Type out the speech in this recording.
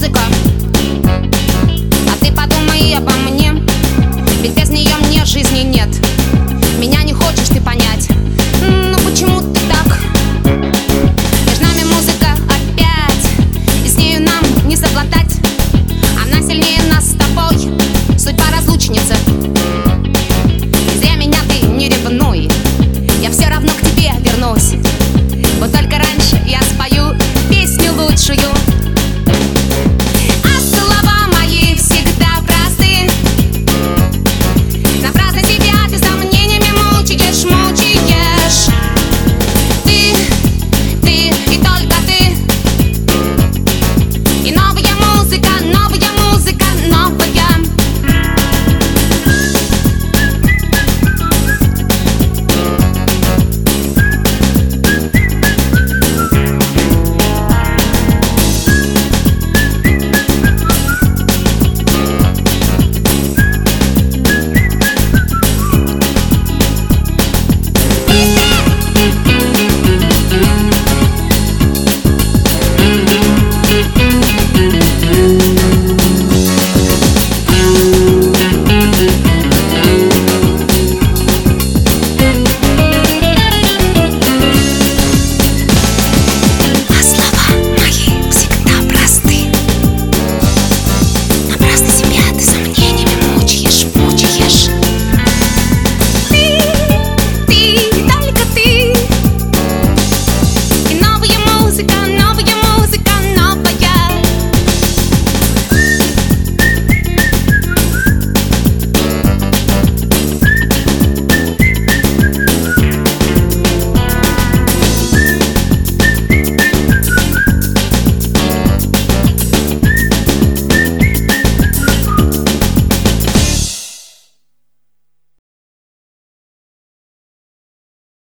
музыка, а ты подумай обо мне, ведь без нее мне жизни нет. Меня не хочешь ты понять, но почему ты так? Между нами музыка опять, и с нею нам не совладать. Она сильнее нас с тобой, судьба разлучница. Зря меня ты не ревнуй, я все равно к тебе вернусь. Вот только раньше я спою песню лучшую, а слова мои всегда просты. Напрасно себя ты сомнениями мучаешь, мучаешь. Ты и только ты, и новые